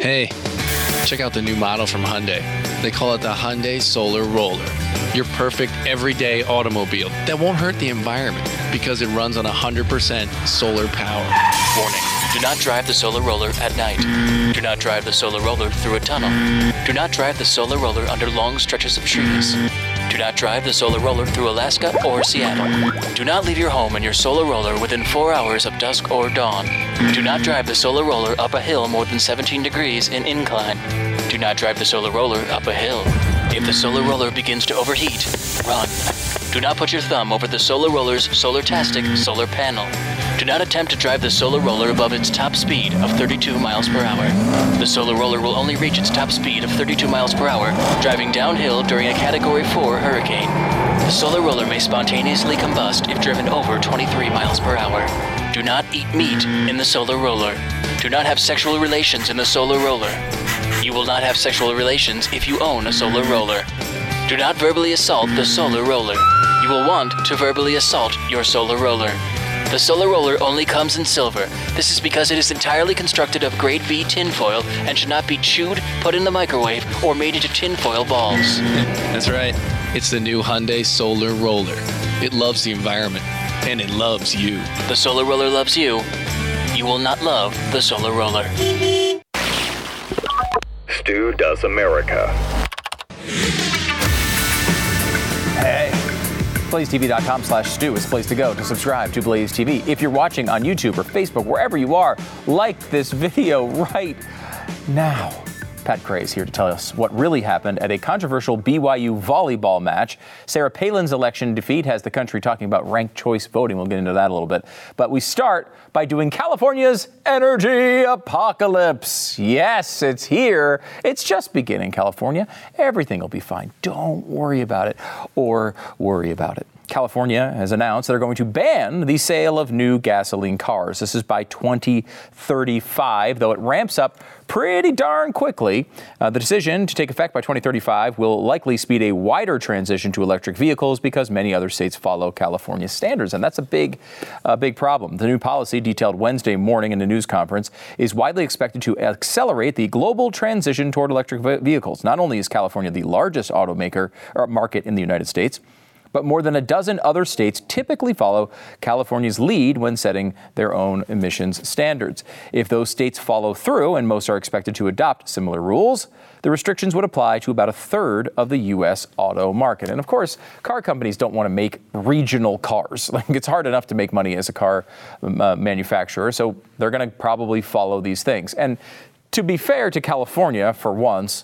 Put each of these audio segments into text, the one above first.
Hey, check out the new model from Hyundai. They call it the Hyundai Solar Roller. Your perfect everyday automobile that won't hurt the environment because it runs on 100% solar power. Warning. Do not drive the Solar Roller at night. Do not drive the Solar Roller through a tunnel. Do not drive the Solar Roller under long stretches of trees. Do not drive the Solar Roller through Alaska or Seattle. Do not leave your home in your Solar Roller within 4 hours of dusk or dawn. Do not drive the Solar Roller up a hill more than 17 degrees in incline. Do not drive the Solar Roller up a hill. If the Solar Roller begins to overheat, run. Do not put your thumb over the Solar Roller's Solar-tastic solar panel. Do not attempt to drive the Solar Roller above its top speed of 32 miles per hour. The Solar Roller will only reach its top speed of 32 miles per hour driving downhill during a Category 4 hurricane. The Solar Roller may spontaneously combust if driven over 23 miles per hour. Do not eat meat in the Solar Roller. Do not have sexual relations in the Solar Roller. You will not have sexual relations if you own a Solar Roller. Do not verbally assault the Solar Roller. You will want to verbally assault your Solar Roller. The Solar Roller only comes in silver. This is because it is entirely constructed of grade B tinfoil and should not be chewed, put in the microwave, or made into tinfoil balls. That's right. It's the new Hyundai Solar Roller. It loves the environment, and it loves you. The Solar Roller loves you. You will not love the Solar Roller. Stu Does America. Hey, BlazeTV.com/Stu is the place to go to subscribe to Blaze TV. If you're watching on YouTube or Facebook, wherever you are, like this video right now. Pat Gray is here to tell us what really happened at a controversial BYU volleyball match. Sarah Palin's election defeat has the country talking about ranked choice voting. We'll get into that a little bit. But we start by doing California's energy apocalypse. Yes, it's here. It's just beginning, California. Everything will be fine. Don't worry about it or worry about it. California has announced they're going to ban the sale of new gasoline cars. This is by 2035, though it ramps up pretty darn quickly. The decision to take effect by 2035 will likely speed a wider transition to electric vehicles because many other states follow California's standards, and that's a big problem. The new policy, detailed Wednesday morning in a news conference, is widely expected to accelerate the global transition toward electric vehicles. Not only is California the largest automaker or market in the United States, but more than a dozen other states typically follow California's lead when setting their own emissions standards. If those states follow through, and most are expected to adopt similar rules, the restrictions would apply to about a third of the U.S. auto market. And of course, car companies don't want to make regional cars. Like, it's hard enough to make money as a car manufacturer, so they're going to probably follow these things. And to be fair to California, for once,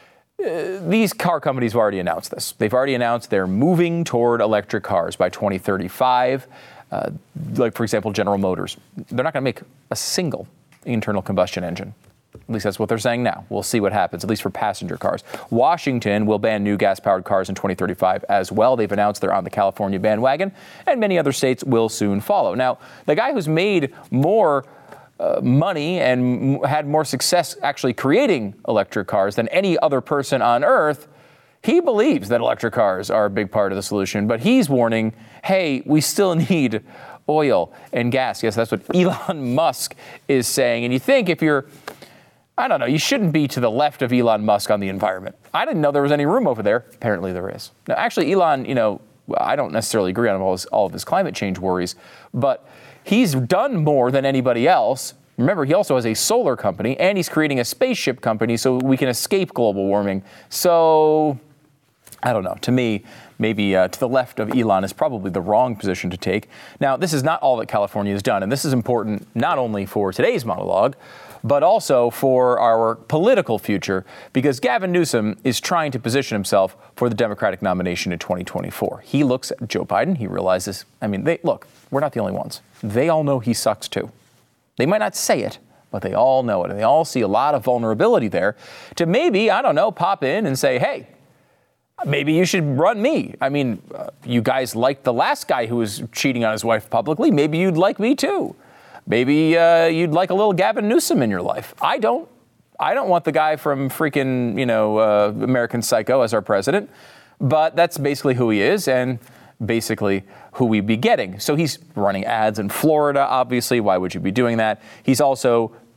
these car companies have already announced this. They've already announced they're moving toward electric cars by 2035. Like, for example, General Motors. They're not going to make a single internal combustion engine. At least that's what they're saying now. We'll see what happens, at least for passenger cars. Washington will ban new gas-powered cars in 2035 as well. They've announced they're on the California bandwagon, and many other states will soon follow. Now, the guy who's made more money and had more success actually creating electric cars than any other person on Earth, he believes that electric cars are a big part of the solution, but he's warning, hey, we still need oil and gas. Yes, that's what Elon Musk is saying. And you think if you're, I don't know, you shouldn't be to the left of Elon Musk on the environment. I didn't know there was any room over there. Apparently there is. Now, actually, Elon, I don't necessarily agree on all of his climate change worries, but he's done more than anybody else. Remember, he also has a solar company, and he's creating a spaceship company so we can escape global warming. So, I don't know. To me, maybe to the left of Elon is probably the wrong position to take. Now, this is not all that California has done, and this is important not only for today's monologue, but also for our political future, because Gavin Newsom is trying to position himself for the Democratic nomination in 2024. He looks at Joe Biden. He realizes, look, we're not the only ones. They all know he sucks too. They might not say it, but they all know it. And they all see a lot of vulnerability there to maybe, pop in and say, hey, maybe you should run me. You guys liked the last guy who was cheating on his wife publicly. Maybe you'd like me too. Maybe you'd like a little Gavin Newsom in your life. I don't want the guy from freaking, American Psycho as our president. But that's basically who he is and basically who we'd be getting. So he's running ads in Florida, obviously. Why would you be doing that? He's also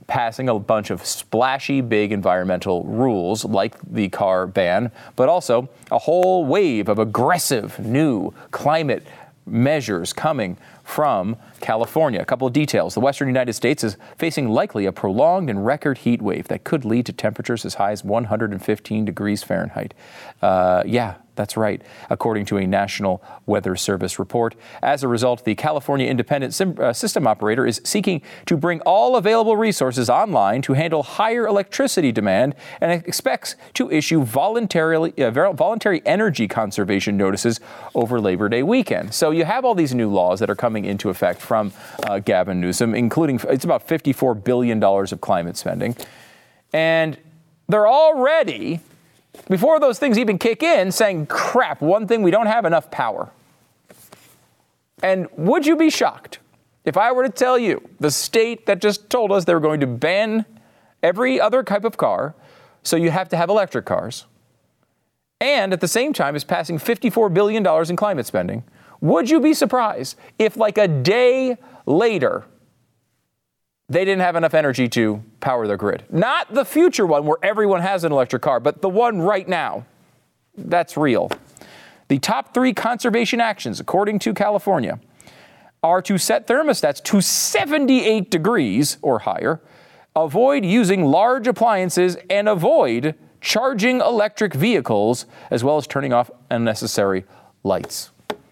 passing a bunch of splashy, big environmental rules like the car ban, but also a whole wave of aggressive new climate measures coming from California. A couple of details. The western United States is facing likely a prolonged and record heat wave that could lead to temperatures as high as 115 degrees Fahrenheit. Yeah, that's right, according to a National Weather Service report. As a result, the California Independent System Operator is seeking to bring all available resources online to handle higher electricity demand and expects to issue voluntary energy conservation notices over Labor Day weekend. So you have all these new laws that are coming into effect from Gavin Newsom, including it's about $54 billion of climate spending. And they're already, before those things even kick in, saying, crap, one thing, we don't have enough power. And would you be shocked if I were to tell you the state that just told us they were going to ban every other type of car, so you have to have electric cars, and at the same time is passing $54 billion in climate spending? Would you be surprised if like a day later they didn't have enough energy to power their grid? Not the future one where everyone has an electric car, but the one right now. That's real. The top 3 conservation actions, according to California, are to set thermostats to 78 degrees or higher, avoid using large appliances, and avoid charging electric vehicles, as well as turning off unnecessary lights.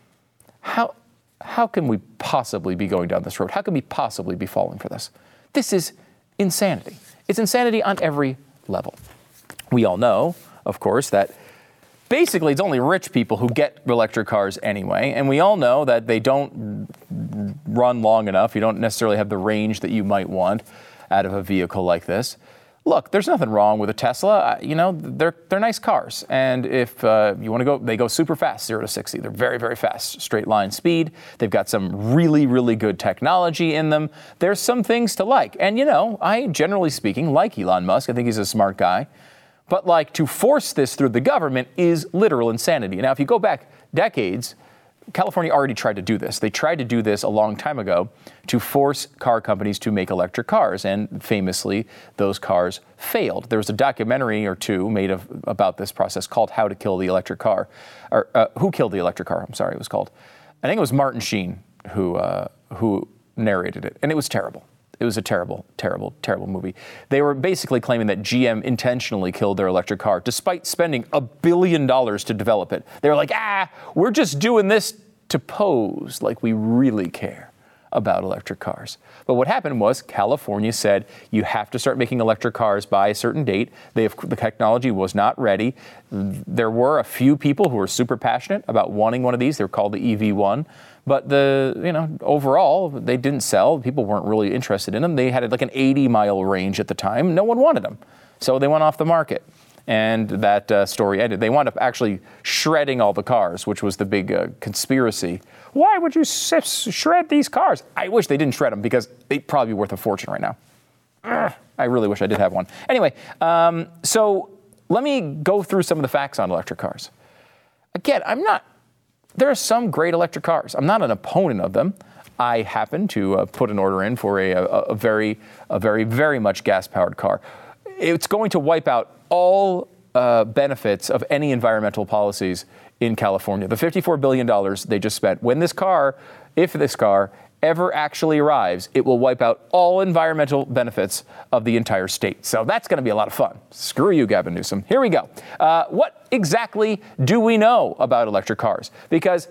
How can we possibly be going down this road? How can we possibly be falling for this? This is insanity. It's insanity on every level. We all know, of course, that basically it's only rich people who get electric cars anyway, and we all know that they don't run long enough. You don't necessarily have the range that you might want out of a vehicle like this. Look, there's nothing wrong with a Tesla. You know, they're nice cars. And if you want to go, they go super fast, 0 to 60. They're very, very fast, straight line speed. They've got some really, really good technology in them. There's some things to like. And, you know, I, generally speaking, like Elon Musk. I think he's a smart guy. But, like, to force this through the government is literal insanity. Now, if you go back decades, California already tried to do this. They tried to do this a long time ago to force car companies to make electric cars, and famously, those cars failed. There was a documentary or two made about this process called How to Kill the Electric Car, or Who Killed the Electric Car, I'm sorry, it was called. I think it was Martin Sheen who narrated it, and it was terrible. It was a terrible, terrible, terrible movie. They were basically claiming that GM intentionally killed their electric car, despite spending $1 billion to develop it. They were like, we're just doing this to pose like we really care about electric cars. But what happened was California said, you have to start making electric cars by a certain date. The technology was not ready. There were a few people who were super passionate about wanting one of these. They were called the EV1. But overall, they didn't sell. People weren't really interested in them. They had like an 80-mile range at the time. No one wanted them. So they went off the market. And that story ended. They wound up actually shredding all the cars, which was the big conspiracy. Why would you shred these cars? I wish they didn't shred them because they'd probably be worth a fortune right now. I really wish I did have one. Anyway, so let me go through some of the facts on electric cars. Again, there are some great electric cars. I'm not an opponent of them. I happen to put an order in for a very, very much gas-powered car. It's going to wipe out all benefits of any environmental policies in California. The $54 billion they just spent. If this car ever actually arrives, it will wipe out all environmental benefits of the entire state. So that's going to be a lot of fun. Screw you, Gavin Newsom. Here we go. What exactly do we know about electric cars? Because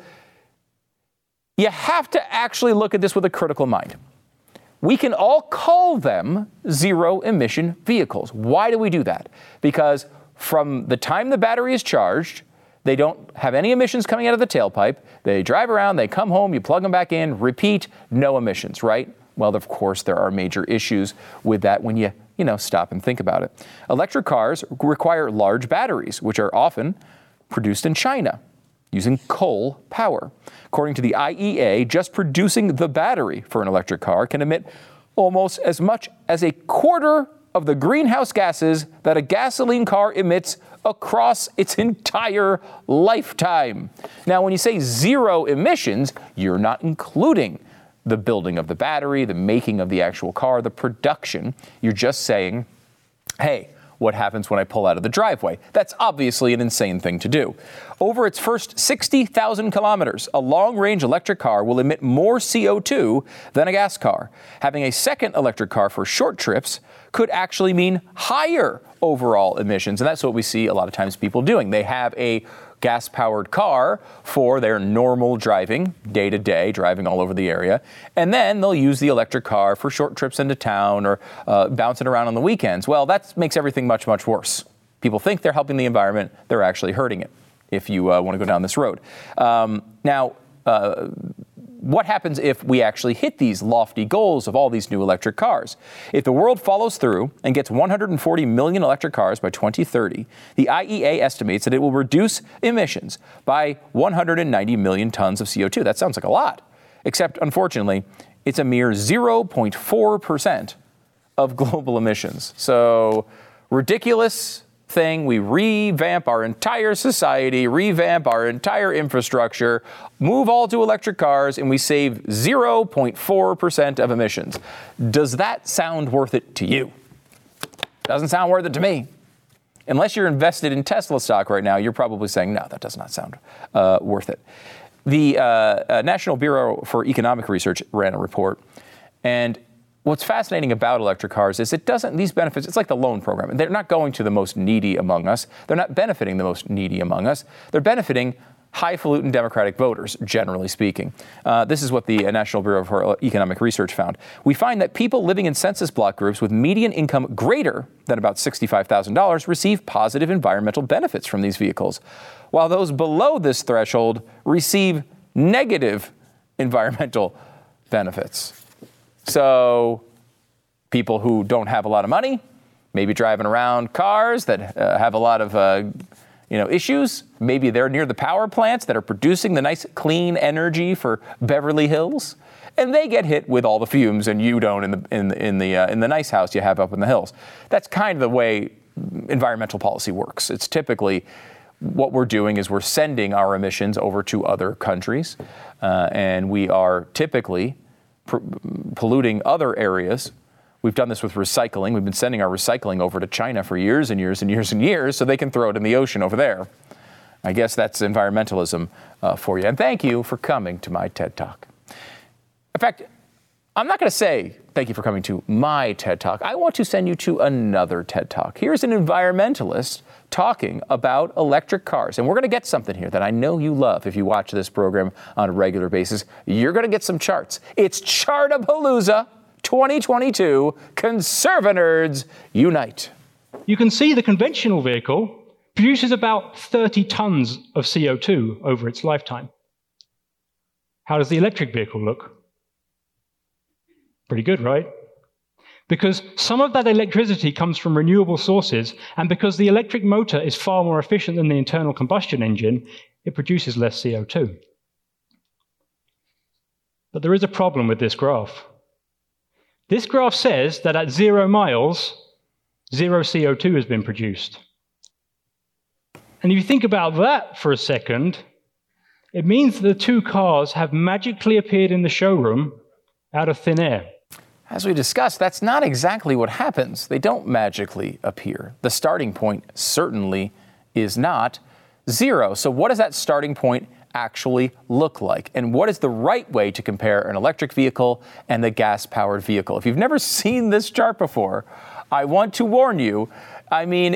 you have to actually look at this with a critical mind. We can all call them zero-emission vehicles. Why do we do that? Because from the time the battery is charged, they don't have any emissions coming out of the tailpipe. They drive around, they come home, you plug them back in, repeat, no emissions, right? Well, of course, there are major issues with that when you stop and think about it. Electric cars require large batteries, which are often produced in China using coal power. According to the IEA, just producing the battery for an electric car can emit almost as much as a quarter of the greenhouse gases that a gasoline car emits across its entire lifetime. Now, when you say zero emissions, you're not including the building of the battery, the making of the actual car, the production. You're just saying, hey, what happens when I pull out of the driveway? That's obviously an insane thing to do. Over its first 60,000 kilometers, a long-range electric car will emit more CO2 than a gas car. Having a second electric car for short trips could actually mean higher overall emissions. And that's what we see a lot of times people doing. They have a gas-powered car for their normal driving, day-to-day, driving all over the area. And then they'll use the electric car for short trips into town or bouncing around on the weekends. Well, that makes everything much, much worse. People think they're helping the environment. They're actually hurting it, if you want to go down this road. What happens if we actually hit these lofty goals of all these new electric cars? If the world follows through and gets 140 million electric cars by 2030, the IEA estimates that it will reduce emissions by 190 million tons of CO2. That sounds like a lot, except unfortunately, it's a mere 0.4% of global emissions. So ridiculous thing. We revamp our entire society, revamp our entire infrastructure, move all to electric cars, and we save 0.4% of emissions. Does that sound worth it to you? Doesn't sound worth it to me. Unless you're invested in Tesla stock right now, you're probably saying, no, that does not sound worth it. The National Bureau for Economic Research ran a report, and what's fascinating about electric cars is these benefits, it's like the loan program. They're not going to the most needy among us. They're not benefiting the most needy among us. They're benefiting highfalutin Democratic voters, generally speaking. This is what the National Bureau for Economic Research found. We find that people living in census block groups with median income greater than about $65,000 receive positive environmental benefits from these vehicles, while those below this threshold receive negative environmental benefits. So people who don't have a lot of money, maybe driving around cars that have a lot of issues. Maybe they're near the power plants that are producing the nice clean energy for Beverly Hills, and they get hit with all the fumes, and you don't in the nice house you have up in the hills. That's kind of the way environmental policy works. It's typically what we're doing is we're sending our emissions over to other countries, and we are typically polluting other areas. We've done this with recycling. We've been sending our recycling over to China for years and years and years and years so they can throw it in the ocean over there. I guess that's environmentalism for you. And thank you for coming to my TED Talk. In fact, I'm not going to say thank you for coming to my TED Talk. I want to send you to another TED Talk. Here's an environmentalist talking about electric cars. And we're going to get something here that I know you love if you watch this program on a regular basis. You're going to get some charts. It's Chartapalooza 2022. Conservanerds unite. You can see the conventional vehicle produces about 30 tons of CO2 over its lifetime. How does the electric vehicle look? Pretty good, right? Because some of that electricity comes from renewable sources, and because the electric motor is far more efficient than the internal combustion engine, it produces less CO2. But there is a problem with this graph. This graph says that at 0 miles, 0 CO2 has been produced. And if you think about that for a second, it means that the two cars have magically appeared in the showroom out of thin air. As we discussed, that's not exactly what happens. They don't magically appear. The starting point certainly is not 0. So what does that starting point actually look like? And what is the right way to compare an electric vehicle and the gas-powered vehicle? If you've never seen this chart before, I want to warn you. I mean,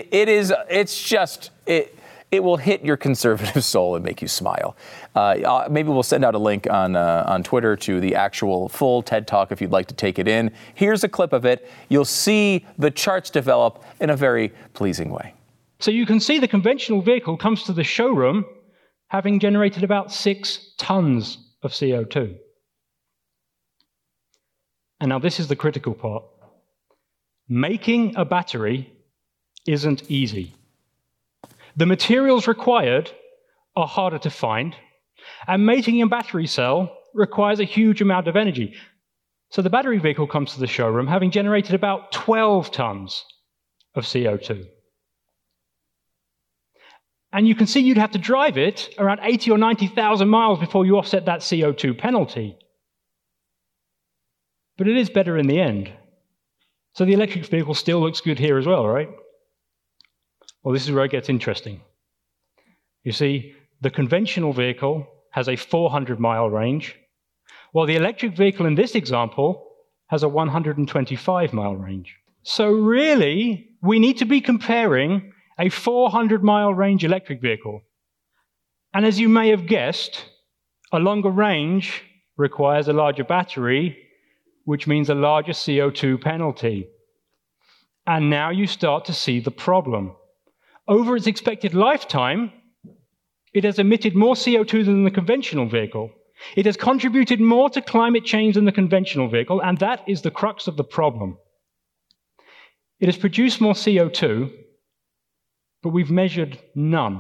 it will hit your conservative soul and make you smile. Maybe we'll send out a link on Twitter to the actual full TED Talk if you'd like to take it in. Here's a clip of it. You'll see the charts develop in a very pleasing way. So you can see the conventional vehicle comes to the showroom having generated about 6 tons of CO2. And now this is the critical part. Making a battery isn't easy. The materials required are harder to find, and making a battery cell requires a huge amount of energy. So the battery vehicle comes to the showroom having generated about 12 tons of CO2. And you can see you'd have to drive it around 80 or 90,000 miles before you offset that CO2 penalty. But it is better in the end. So the electric vehicle still looks good here as well, right? Well, this is where it gets interesting. You see, the conventional vehicle has a 400-mile range, while the electric vehicle in this example has a 125-mile range. So really, we need to be comparing a 400-mile range electric vehicle. And as you may have guessed, a longer range requires a larger battery, which means a larger CO2 penalty. And now you start to see the problem. Over its expected lifetime, it has emitted more CO2 than the conventional vehicle. It has contributed more to climate change than the conventional vehicle, and that is the crux of the problem. It has produced more CO2, but we've measured none.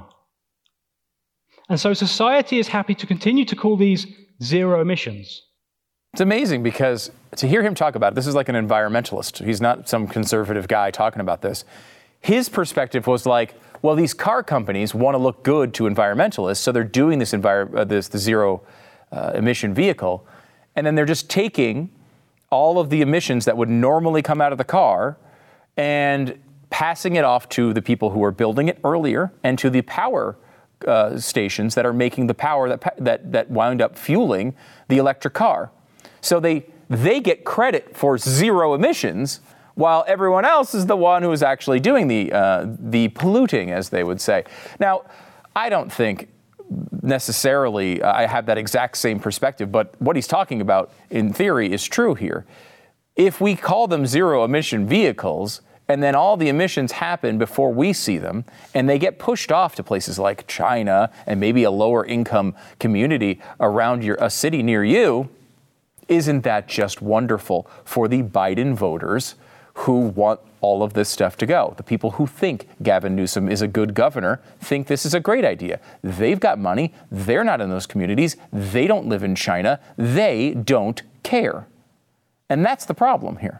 And so society is happy to continue to call these zero emissions. It's amazing because to hear him talk about it, this is like an environmentalist. He's not some conservative guy talking about this. His perspective was like, well, these car companies want to look good to environmentalists, so they're doing this zero emission vehicle, and then they're just taking all of the emissions that would normally come out of the car and passing it off to the people who are building it earlier and to the power stations that are making the power that wound up fueling the electric car. So they get credit for zero emissions, while everyone else is the one who is actually doing the polluting, as they would say. Now, I don't think necessarily I have that exact same perspective, but what he's talking about in theory is true here. If we call them zero emission vehicles, and then all the emissions happen before we see them, and they get pushed off to places like China and maybe a lower income community around a city near you, isn't that just wonderful for the Biden voters who want all of this stuff to go? The people who think Gavin Newsom is a good governor think this is a great idea. They've got money. They're not in those communities. They don't live in China. They don't care. And that's the problem here.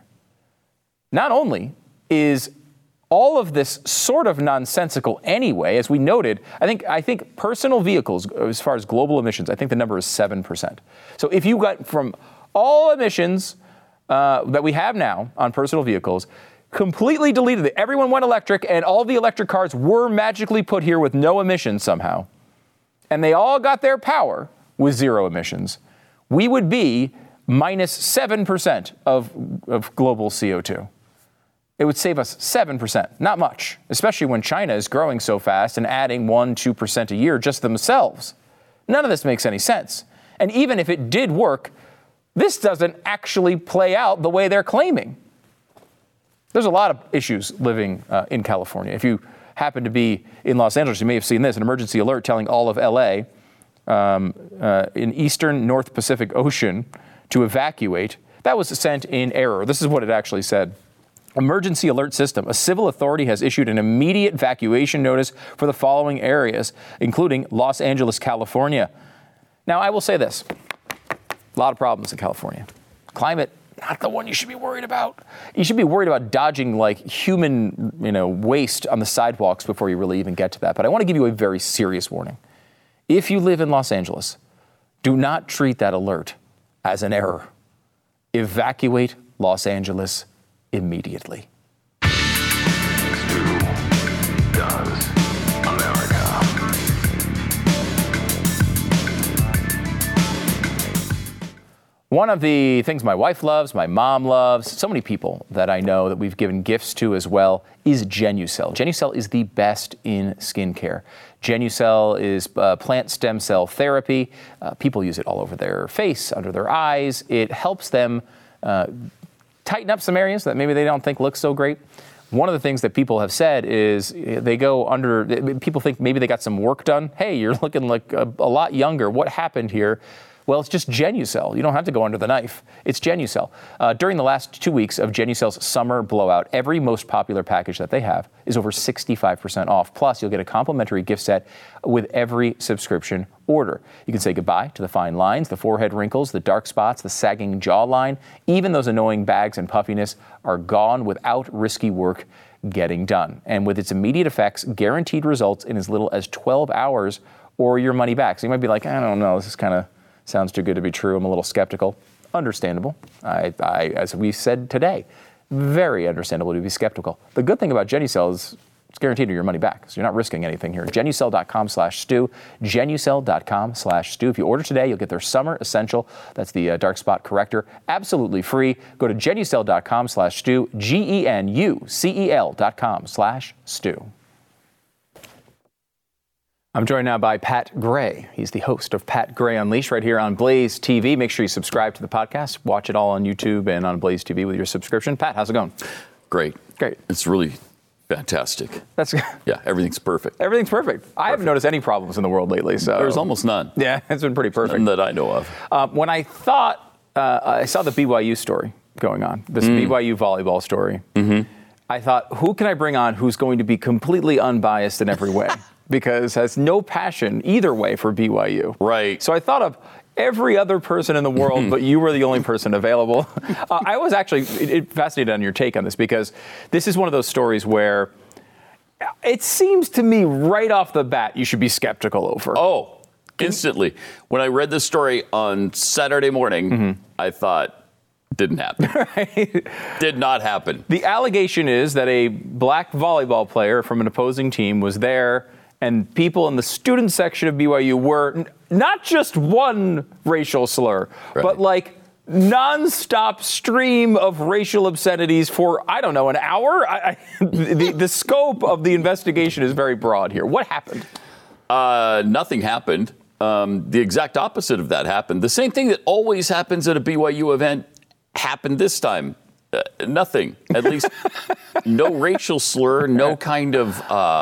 Not only is all of this sort of nonsensical anyway, as we noted, I think personal vehicles, as far as global emissions, I think the number is 7%. So if you got from all emissions that we have now on personal vehicles, completely deleted it. Everyone went electric, and all the electric cars were magically put here with no emissions somehow, and they all got their power with zero emissions, we would be minus 7% of global CO2. It would save us 7%, not much, especially when China is growing so fast and adding 1-2% a year just themselves. None of this makes any sense. And even if it did work, this doesn't actually play out the way they're claiming. There's a lot of issues living in California. If you happen to be in Los Angeles, you may have seen this, an emergency alert telling all of LA in eastern North Pacific Ocean to evacuate. That was sent in error. This is what it actually said. Emergency alert system. A civil authority has issued an immediate evacuation notice for the following areas, including Los Angeles, California. Now, I will say this. A lot of problems in California. Climate, not the one you should be worried about. You should be worried about dodging like human, waste on the sidewalks before you really even get to that. But I want to give you a very serious warning. If you live in Los Angeles, do not treat that alert as an error. Evacuate Los Angeles immediately. Stu does America. One of the things my wife loves, my mom loves, so many people that I know that we've given gifts to as well, is Genucel. Genucel is the best in skincare. Genucel is plant stem cell therapy. People use it all over their face, under their eyes. It helps them tighten up some areas that maybe they don't think look so great. One of the things that people have said is people think maybe they got some work done. Hey, you're looking like a lot younger. What happened here? Well, it's just Genucel. You don't have to go under the knife. It's Genucel. During the last 2 weeks of Genucel's summer blowout, every most popular package that they have is over 65% off. Plus, you'll get a complimentary gift set with every subscription order. You can say goodbye to the fine lines, the forehead wrinkles, the dark spots, the sagging jawline. Even those annoying bags and puffiness are gone without risky work getting done. And with its immediate effects, guaranteed results in as little as 12 hours or your money back. So you might be like, I don't know, this is kind of sounds too good to be true. I'm a little skeptical. understandable. As we said today, very understandable to be skeptical. The good thing about Genucel is it's guaranteed your money back, so you're not risking anything here. Genucel.com/Stu. Genucel.com/Stu. If you order today, you'll get their Summer Essential. That's the dark spot corrector, absolutely free. Go to Genucel.com/Stu. GENUCEL.com/Stu. I'm joined now by Pat Gray. He's the host of Pat Gray Unleashed right here on Blaze TV. Make sure you subscribe to the podcast. Watch it all on YouTube and on Blaze TV with your subscription. Pat, how's it going? Great. Great. It's really fantastic. Yeah, everything's perfect. Everything's perfect. I haven't noticed any problems in the world lately. So there's almost none. Yeah, it's been pretty perfect. None that I know of. When I thought, I saw the BYU story going on, this BYU volleyball story, I thought, who can I bring on who's going to be completely unbiased in every way? Because has no passion either way for BYU. Right. So I thought of every other person in the world, but you were the only person available. I was actually fascinated on your take on this because this is one of those stories where it seems to me right off the bat you should be skeptical over. Oh, instantly. When I read this story on Saturday morning, I thought, didn't happen. Right. Did not happen. The allegation is that a black volleyball player from an opposing team was there, and people in the student section of BYU were not just one racial slur, but like nonstop stream of racial obscenities for, I don't know, an hour? The scope of the investigation is very broad here. What happened? Nothing happened. The exact opposite of that happened. The same thing that always happens at a BYU event happened this time. Nothing. At least no racial slur, no kind of,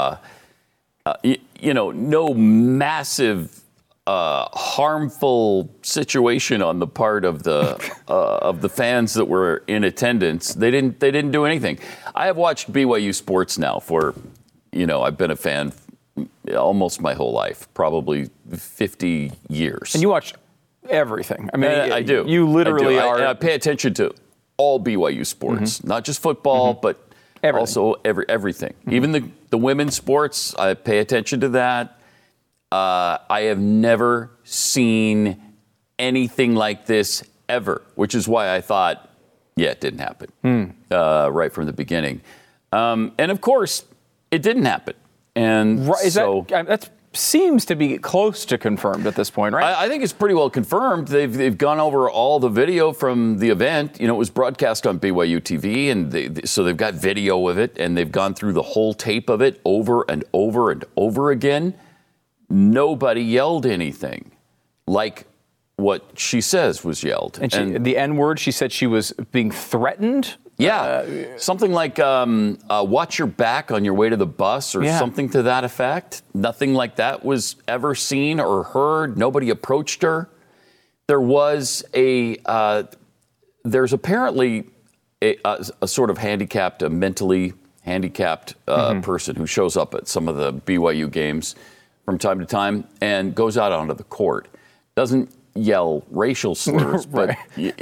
no massive harmful situation on the part of the fans that were in attendance. They didn't do anything. I have watched BYU sports now for, I've been a fan almost my whole life, probably 50 years. And you watch everything. I mean, I do. You literally are. I pay attention to all BYU sports, not just football, but everything. Also everything. Even the women's sports, I pay attention to that. I have never seen anything like this ever, which is why I thought, it didn't happen right from the beginning. And of course, it didn't happen. And that seems to be close to confirmed at this point, right? I think it's pretty well confirmed. They've gone over all the video from the event. It was broadcast on BYU TV, and so they've got video of it, and they've gone through the whole tape of it over and over and over again. Nobody yelled anything like what she says was yelled. And the N-word, she said she was being threatened? Yeah, something like watch your back on your way to the bus or something to that effect. Nothing like that was ever seen or heard. Nobody approached her. There was there's apparently a sort of handicapped, a mentally handicapped person who shows up at some of the BYU games from time to time and goes out onto the court. Doesn't yell racial slurs, but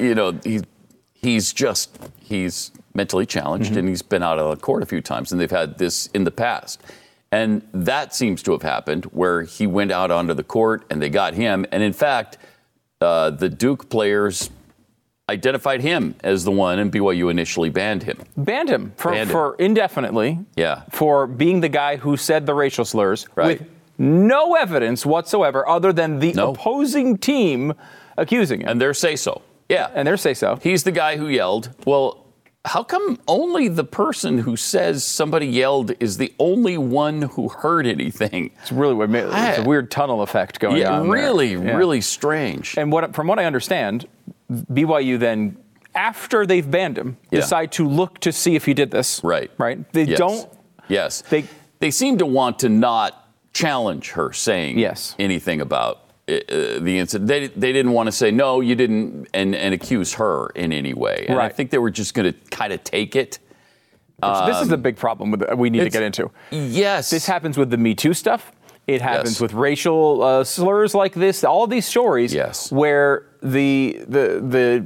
he's mentally challenged and he's been out on the court a few times, and they've had this in the past. And that seems to have happened where he went out onto the court and they got him. And in fact, the Duke players identified him as the one, and BYU initially banned him. Banned him for indefinitely. Yeah. For being the guy who said the racial slurs with no evidence whatsoever other than the opposing team accusing him. And their say-so. Yeah. And their say-so. He's the guy who yelled. Well, how come only the person who says somebody yelled is the only one who heard anything? It's really it's a weird tunnel effect going on. Really strange. And from what I understand, BYU then, after they've banned him, decide to look to see if he did this. Right. They don't. Yes. They seem to want to not challenge her saying anything about the incident. They didn't want to say, no, you didn't, and accuse her in any way. And I think they were just going to kind of take it. This is the big problem we need to get into. Yes. This happens with the Me Too stuff. It happens with racial slurs like this. All of these stories where the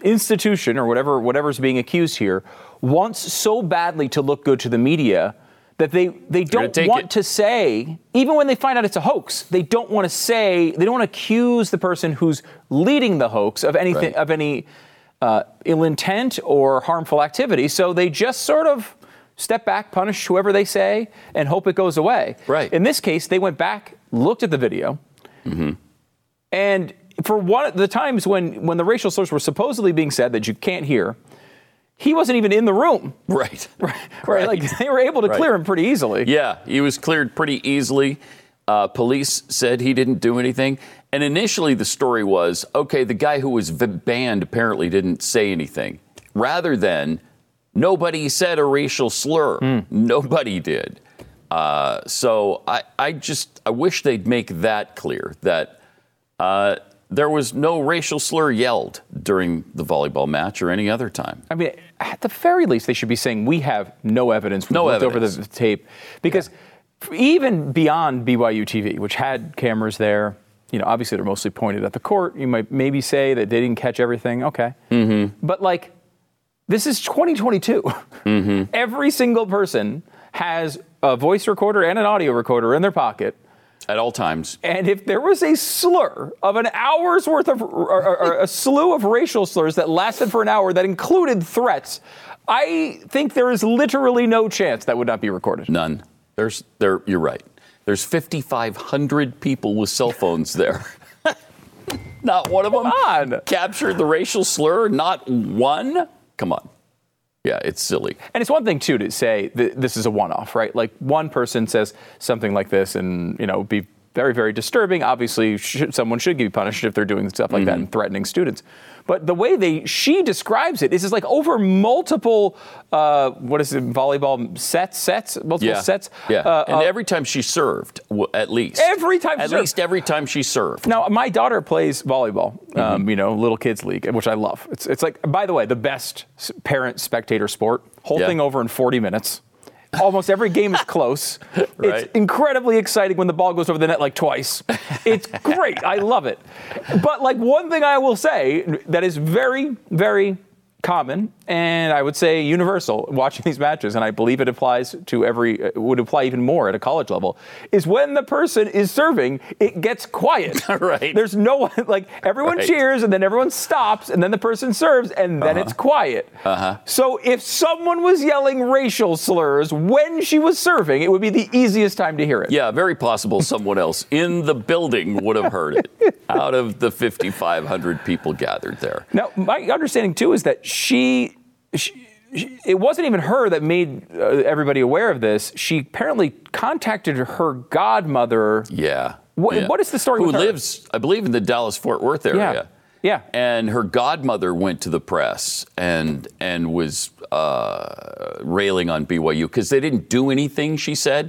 institution or whatever's being accused here wants so badly to look good to the media that they don't want to say, even when they find out it's a hoax, they don't want to say, they don't want to accuse the person who's leading the hoax of anything, of any ill intent or harmful activity. So they just sort of step back, punish whoever they say, and hope it goes away. Right. In this case, they went back, looked at the video, and for one of the times when the racial slurs were supposedly being said that you can't hear, he wasn't even in the room. Right. Like they were able to clear him pretty easily. Yeah, he was cleared pretty easily. Police said he didn't do anything. And initially the story was, okay, the guy who was banned apparently didn't say anything. Rather than, nobody said a racial slur. Nobody did. So I wish they'd make that clear, that there was no racial slur yelled during the volleyball match or any other time. I mean, at the very least, they should be saying, we have no evidence. We looked over the tape. Because even beyond BYU TV, which had cameras there, obviously they're mostly pointed at the court. You might maybe say that they didn't catch everything. Okay. But like, this is 2022. Every single person has a voice recorder and an audio recorder in their pocket. At all times. And if there was a slur of an hour's worth of, or a slew of racial slurs that lasted for an hour that included threats, I think there is literally no chance that would not be recorded. None. You're right. There's 5,500 people with cell phones there. Not one of them captured the racial slur. Not one. Come on. Yeah, it's silly. And it's one thing, too, to say that this is a one-off, right? Like, one person says something like this and, it'd be very, very disturbing. Obviously, someone should be punished if they're doing stuff like that and threatening students. But the way she describes it is like over multiple, volleyball sets? Multiple sets? Yeah, and every time she served, at least. Every time every time she served. Now, my daughter plays volleyball, little kids league, which I love. It's like, by the way, the best parent-spectator sport. Whole thing over in 40 minutes. Almost every game is close. It's incredibly exciting when the ball goes over the net like twice. It's great. I love it. But like one thing I will say that is very, very common, and I would say universal watching these matches, and I believe it applies to would apply even more at a college level, is when the person is serving, it gets quiet. Right. There's no one, like everyone cheers and then everyone stops and then the person serves and then it's quiet. So if someone was yelling racial slurs when she was serving, it would be the easiest time to hear it. Yeah, very possible someone else in the building would have heard it out of the 5,500 people gathered there. Now, my understanding too is that it wasn't even her that made everybody aware of this. She apparently contacted her godmother. Yeah. What is the story with her? Who lives, I believe, in the Dallas-Fort Worth area. Yeah. And her godmother went to the press and was railing on BYU because they didn't do anything, she said.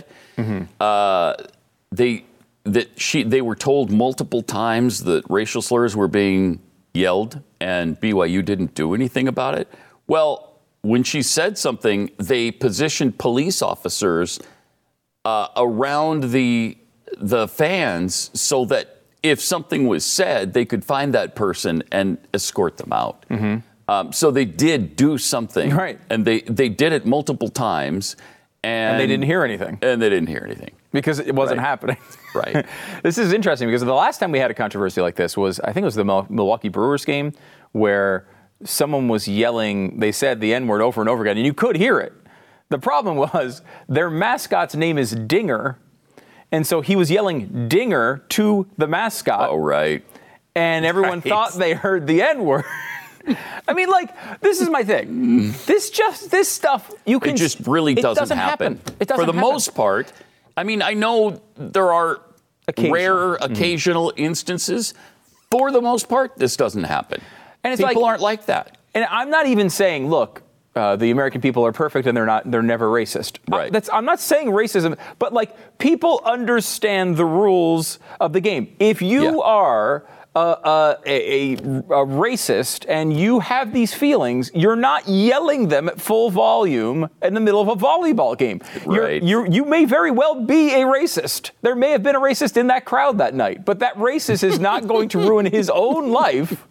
They were told multiple times that racial slurs were being yelled and BYU didn't do anything about it. Well, when she said something, they positioned police officers around the fans so that if something was said, they could find that person and escort them out. So they did do something. Right. And they did it multiple times. And they didn't hear anything. Because it wasn't happening. Right. This is interesting because the last time we had a controversy like this was, I think it was the Milwaukee Brewers game where someone was yelling, they said the N-word over and over again, and you could hear it. The problem was their mascot's name is Dinger, and so he was yelling Dinger to the mascot. Oh, right. And everyone thought they heard the N-word. I mean, like, this is my thing. This stuff, you can... It just really doesn't happen. It doesn't For the most part. I mean, I know there are rare, occasional instances. For the most part, this doesn't happen. And people aren't like that. And I'm not even saying, look, the American people are perfect and they're never racist. Right. I'm not saying racism, but like people understand the rules of the game. If you are a racist and you have these feelings, you're not yelling them at full volume in the middle of a volleyball game. Right. You may very well be a racist. There may have been a racist in that crowd that night, but that racist is not going to ruin his own life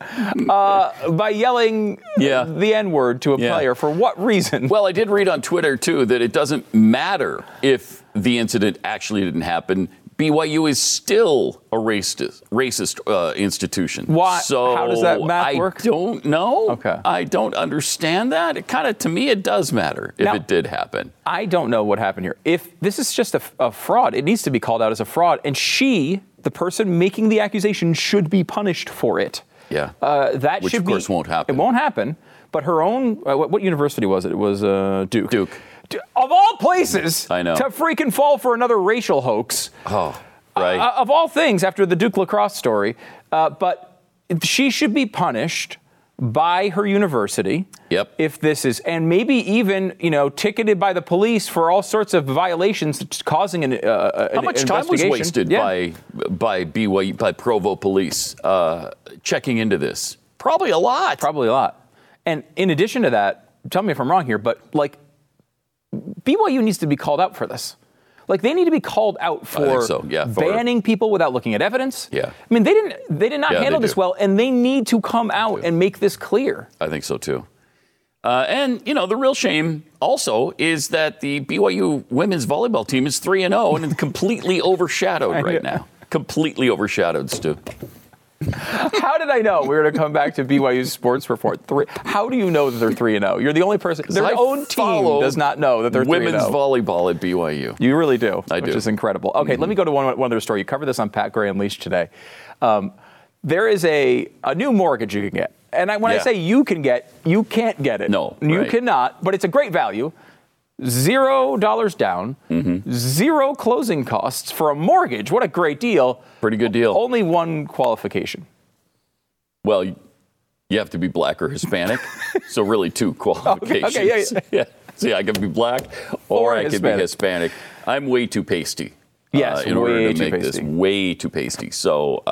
by yelling the N-word to a player. For what reason? Well, I did read on Twitter, too, that it doesn't matter if the incident actually didn't happen. BYU is still a racist institution. Why? So how does that math work? I don't know. Okay. I don't understand that. It kind of, to me, it does matter if it did happen. I don't know what happened here. If this is just a fraud, it needs to be called out as a fraud. And the person making the accusation, should be punished for it. Yeah. Which, of course, won't happen. It won't happen. But her own, what university was it? It was Duke. Duke. Of all places, I know, to freaking fall for another racial hoax. Oh, right. Of all things, after the Duke lacrosse story. But she should be punished by her university. Yep. If this is, and maybe even, ticketed by the police for all sorts of violations causing an How much time was wasted by BYU, by Provo police checking into this? Probably a lot. Probably a lot. And in addition to that, tell me if I'm wrong here, but BYU needs to be called out for this. They need to be called out for banning people without looking at evidence. Yeah. I mean, they did not handle this well, and they need to come out and make this clear. I think so, too. And, the real shame also is that the BYU women's volleyball team is 3-0 and completely overshadowed right now. Completely overshadowed, Stu. How did I know we were going to come back to BYU's sports report? How do you know that they're 3-0? You're the only person. Their own team does not know that they're 3-0. Women's volleyball at BYU. You really do. I do. Which is incredible. Okay, let me go to one other story. You covered this on Pat Gray Unleashed today. There is a new mortgage you can get. And when I say you can get, you can't get it. No, you cannot. But it's a great value. $0 down, zero closing costs for a mortgage. What a great deal. Pretty good deal. Only one qualification. Well, you have to be black or Hispanic. So really two qualifications. Okay, See, I can be black or I can be Hispanic. I'm way too pasty. Yes, in order to make this way too pasty. So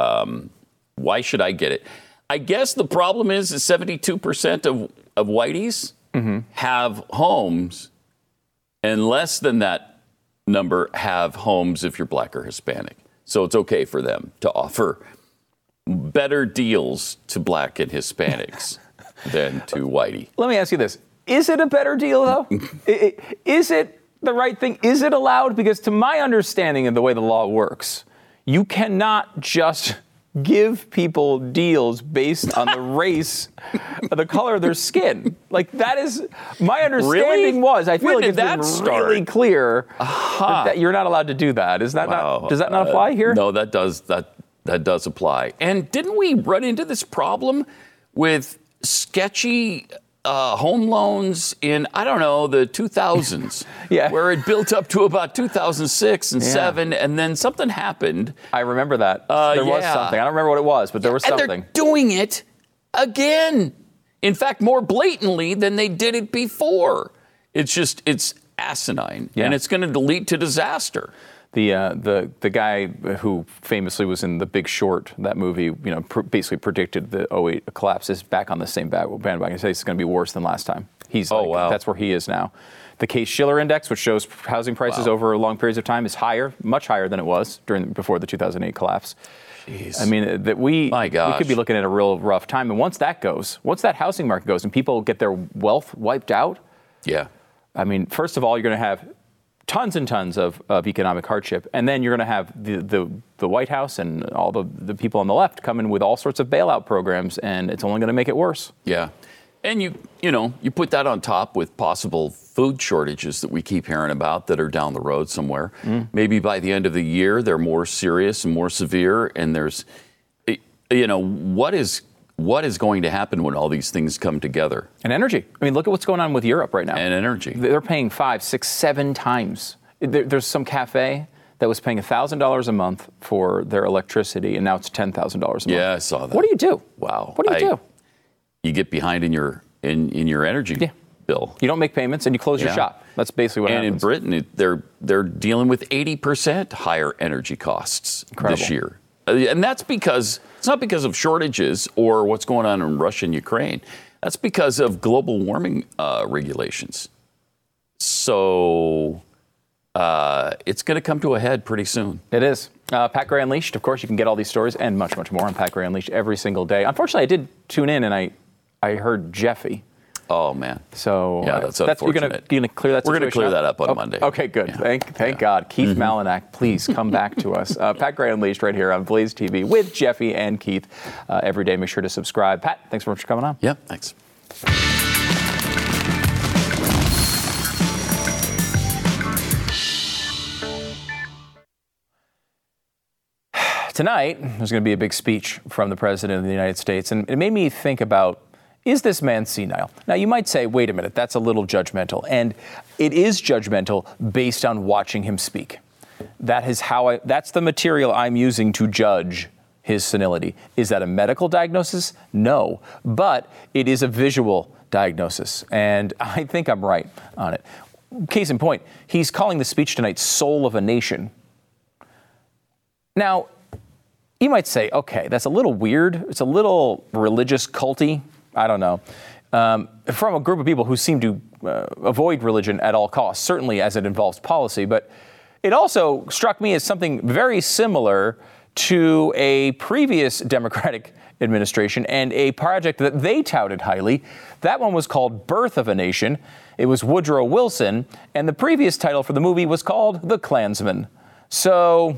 why should I get it? I guess the problem is 72% of whiteys have homes. And less than that number have homes if you're black or Hispanic. So it's okay for them to offer better deals to black and Hispanics than to whitey. Let me ask you this. Is it a better deal, though? Is it the right thing? Is it allowed? Because to my understanding of the way the law works, you cannot just give people deals based on the race, the color of their skin. That is my understanding. Was I feel like it's been really clear that you're not allowed to do that. Is that not? Does that not apply here? No, that does apply. And didn't we run into this problem with sketchy home loans in, I don't know, the 2000s, where it built up to about 2006 and 7, and then something happened. I remember that. There was something. I don't remember what it was, but there was something. And they're doing it again. In fact, more blatantly than they did it before. It's asinine, and it's going to lead to disaster. The guy who famously was in The Big Short, that movie, basically predicted the 2008 collapse, is back on the same bandwagon. I say it's going to be worse than last time. That's where he is now. The Case-Shiller Index, which shows housing prices over long periods of time, is higher, much higher than it was before the 2008 collapse. Jeez. I mean, we could be looking at a real rough time. And once that housing market goes, and people get their wealth wiped out, I mean, first of all, you're going to have tons and tons of economic hardship. And then you're going to have the White House and all the people on the left come in with all sorts of bailout programs, and it's only going to make it worse. Yeah. And you put that on top with possible food shortages that we keep hearing about that are down the road somewhere. Maybe by the end of the year, they're more serious and more severe. And there's, what is going to happen when all these things come together? And energy. I mean, look at what's going on with Europe right now. And energy. They're paying 5, 6, 7 times. There's some cafe that was paying $1,000 a month for their electricity, and now it's $10,000 a month. Yeah, I saw that. What do you do? Wow. What do you do? You get behind in your energy bill. You don't make payments, and you close your shop. That's basically what happens. And in Britain, they're dealing with 80% higher energy costs this year. And that's because it's not because of shortages or what's going on in Russia and Ukraine. That's because of global warming regulations. So it's going to come to a head pretty soon. It is. Pat Gray Unleashed, of course, you can get all these stories and much, much more on Pat Gray Unleashed every single day. Unfortunately, I did tune in and I heard Jeffy. Oh, man. So yeah, that's unfortunate. You're going to clear that. We're going to clear that up on oh, Monday. Okay, good. Yeah. Thank God. Keith Malinak, please come back to us. Pat Gray Unleashed right here on Blaze TV with Jeffy and Keith every day. Make sure to subscribe. Pat, thanks so much for coming on. Yeah, thanks. Tonight, there's going to be a big speech from the President of the United States, and it made me think about, is this man senile? Now, you might say, wait a minute, that's a little judgmental, and it is judgmental based on watching him speak. That's the material I'm using to judge his senility. Is that a medical diagnosis? No, but it is a visual diagnosis, and I think I'm right on it. Case in point, he's calling the speech tonight Soul of a Nation. Now, you might say, okay, that's a little weird. It's a little religious culty. I don't know. From a group of people who seem to avoid religion at all costs, certainly as it involves policy. But it also struck me as something very similar to a previous Democratic administration and a project that they touted highly. That one was called Birth of a Nation. It was Woodrow Wilson. And the previous title for the movie was called The Klansman. So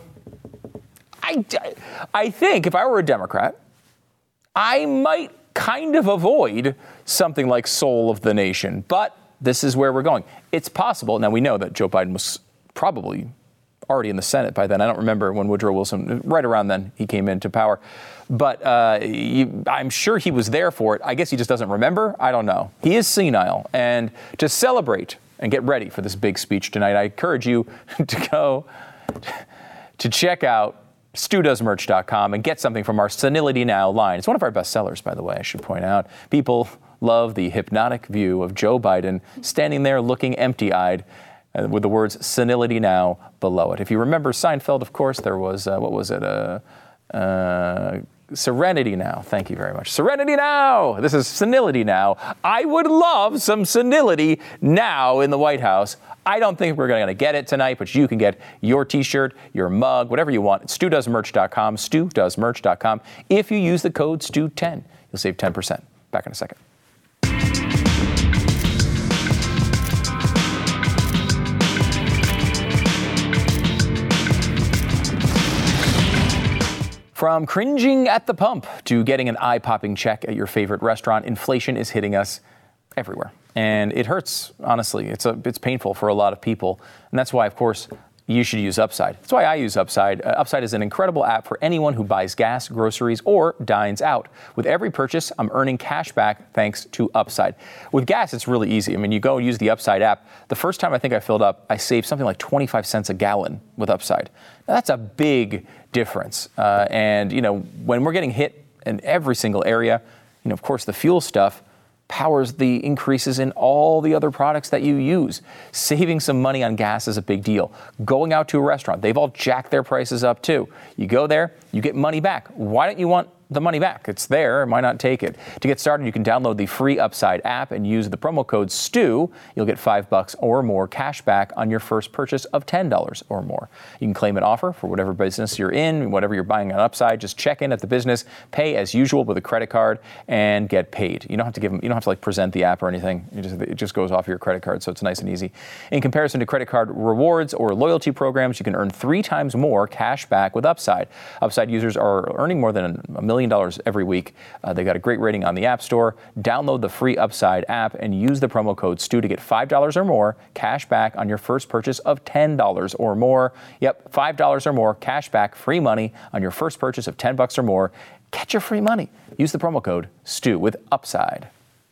I think if I were a Democrat, I might kind of avoid something like Soul of the Nation. But this is where we're going. It's possible. Now, we know that Joe Biden was probably already in the Senate by then. I don't remember when Woodrow Wilson, right around then, he came into power. But I'm sure he was there for it. I guess he just doesn't remember. I don't know. He is senile. And to celebrate and get ready for this big speech tonight, I encourage you to go to check out StuDoesMerch.com and get something from our Senility Now line. It's one of our best sellers, by the way, I should point out. People love the hypnotic view of Joe Biden standing there looking empty-eyed with the words Senility Now below it. If you remember Seinfeld, of course, there was, Serenity Now. Thank you very much. Serenity Now! This is Senility Now. I would love some senility now in the White House. I don't think we're going to get it tonight, but you can get your T-shirt, your mug, whatever you want at StuDoesMerch.com, StuDoesMerch.com. If you use the code STU10, you'll save 10%. Back in a second. From cringing at the pump to getting an eye-popping check at your favorite restaurant, inflation is hitting us everywhere. And it hurts, honestly. It's painful for a lot of people. And that's why, of course, you should use Upside. That's why I use Upside. Upside is an incredible app for anyone who buys gas, groceries, or dines out. With every purchase, I'm earning cash back thanks to Upside. With gas, it's really easy. I mean, you go use the Upside app. The first time I think I filled up, I saved something like 25 cents a gallon with Upside. Now, that's a big difference. And, when we're getting hit in every single area, of course, the fuel stuff powers the increases in all the other products that you use. Saving some money on gas is a big deal. Going out to a restaurant, they've all jacked their prices up too. You go there, you get money back. Why don't you want the money back? It's there. Why not take it? To get started, you can download the free Upside app and use the promo code STU. You'll get $5 or more cash back on your first purchase of $10 or more. You can claim an offer for whatever business you're in, whatever you're buying on Upside. Just check in at the business, pay as usual with a credit card, and get paid. You don't have to give them. You don't have to present the app or anything. It just goes off your credit card, so it's nice and easy. In comparison to credit card rewards or loyalty programs, you can earn 3 times more cash back with Upside. Upside users are earning more than $1 million every week. They got a great rating on the App Store. Download the free Upside app and use the promo code STU to get $5 or more cash back on your first purchase of $10 or more. Yep, $5 or more cash back, free money on your first purchase of $10 or more. Get your free money. Use the promo code STU with Upside.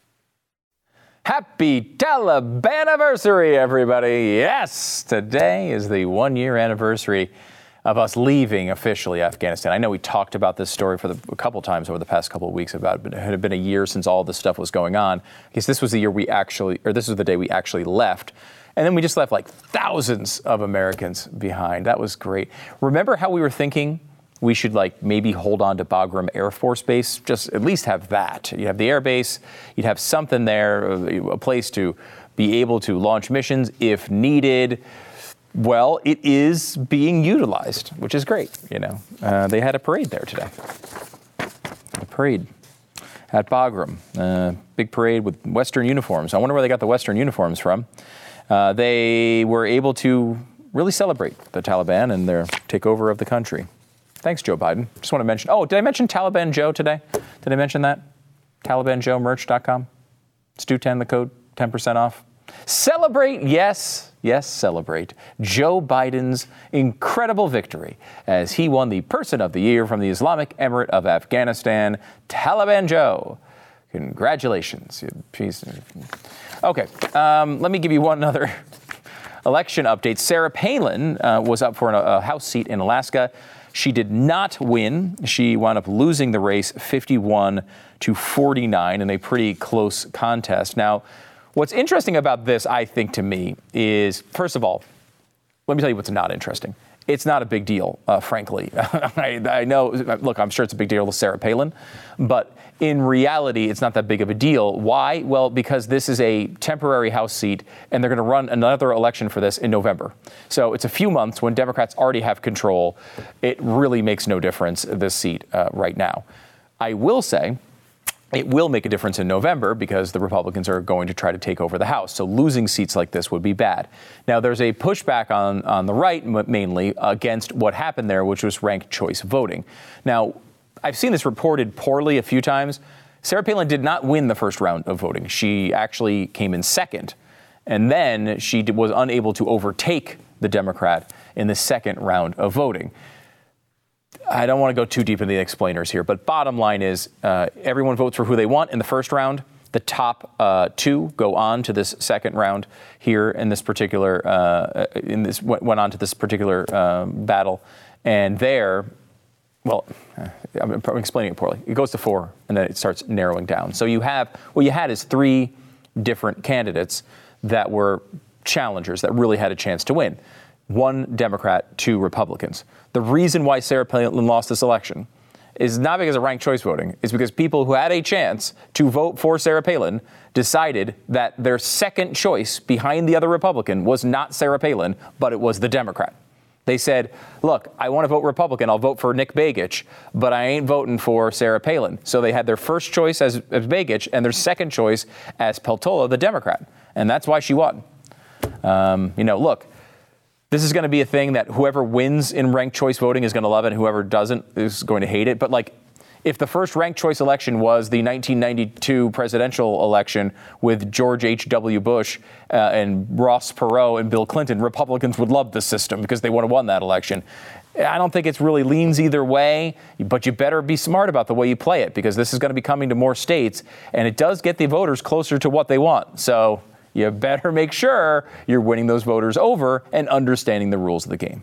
Happy Taliban-iversary, everybody. Yes, today is the 1-year anniversary of us leaving officially Afghanistan. I know we talked about this story for a couple times over the past couple of weeks about it had been a year since all this stuff was going on. Because this was the year this was the day we actually left. And then we just left like thousands of Americans behind. That was great. Remember how we were thinking we should maybe hold on to Bagram Air Force Base? Just at least have that. You'd have the air base, you'd have something there, a place to be able to launch missions if needed. Well, it is being utilized, which is great. They had a parade there today. A parade at Bagram. Big parade with Western uniforms. I wonder where they got the Western uniforms from. They were able to really celebrate the Taliban and their takeover of the country. Thanks, Joe Biden. Just want to mention, did I mention Taliban Joe today? Did I mention that? TalibanJoeMerch.com. Stu 10, the code, 10% off. Celebrate, yes, celebrate Joe Biden's incredible victory as he won the Person of the Year from the Islamic Emirate of Afghanistan, Taliban Joe. Congratulations. Okay, let me give you one other election update. Sarah Palin was up for a House seat in Alaska. She did not win. She wound up losing the race 51-49 in a pretty close contest. Now, what's interesting about this, I think, to me, is, first of all, let me tell you what's not interesting. It's not a big deal, frankly. I know, look, I'm sure it's a big deal to Sarah Palin, but in reality, it's not that big of a deal. Why? Well, because this is a temporary House seat, and they're going to run another election for this in November. So it's a few months when Democrats already have control. It really makes no difference, this seat right now. I will say, it will make a difference in November because the Republicans are going to try to take over the House. So losing seats like this would be bad. Now, there's a pushback on the right, mainly, against what happened there, which was ranked choice voting. Now, I've seen this reported poorly a few times. Sarah Palin did not win the first round of voting. She actually came in second. And then she was unable to overtake the Democrat in the second round of voting. I don't want to go too deep into the explainers here, but bottom line is everyone votes for who they want in the first round. The top two go on to this second round here in this particular went on to this particular battle, and there, well, I'm explaining it poorly. It goes to 4, and then it starts narrowing down. So you had is 3 different candidates that were challengers that really had a chance to win. 1 Democrat, 2 Republicans. The reason why Sarah Palin lost this election is not because of ranked choice voting. It's because people who had a chance to vote for Sarah Palin decided that their second choice behind the other Republican was not Sarah Palin, but it was the Democrat. They said, look, I want to vote Republican. I'll vote for Nick Begich, but I ain't voting for Sarah Palin. So they had their first choice as Begich and their second choice as Peltola, the Democrat. And that's why she won. Look, this is going to be a thing that whoever wins in ranked choice voting is going to love it, and whoever doesn't is going to hate it. But if the first ranked choice election was the 1992 presidential election with George H.W. Bush and Ross Perot and Bill Clinton, Republicans would love this system because they would have won that election. I don't think it really leans either way, but you better be smart about the way you play it because this is going to be coming to more states, and it does get the voters closer to what they want. So you better make sure you're winning those voters over and understanding the rules of the game.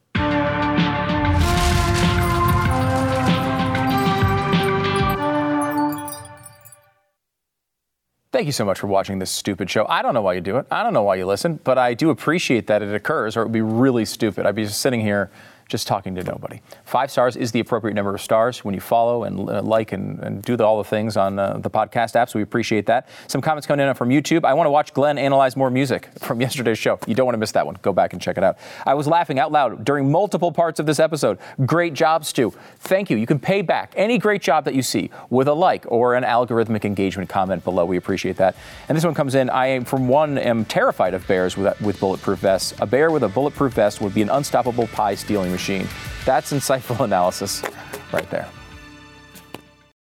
Thank you so much for watching this stupid show. I don't know why you do it. I don't know why you listen, but I do appreciate that it occurs, or it would be really stupid. I'd be just sitting here just talking to nobody. 5 stars is the appropriate number of stars when you follow and like and do all the things on the podcast apps. We appreciate that. Some comments coming in from YouTube. I want to watch Glenn analyze more music from yesterday's show. You don't want to miss that one. Go back and check it out. I was laughing out loud during multiple parts of this episode. Great job, Stu. Thank you. You can pay back any great job that you see with a like or an algorithmic engagement comment below. We appreciate that. And this one comes in. I, for one, am terrified of bears with bulletproof vests. A bear with a bulletproof vest would be an unstoppable pie stealing machine. That's insightful analysis right there.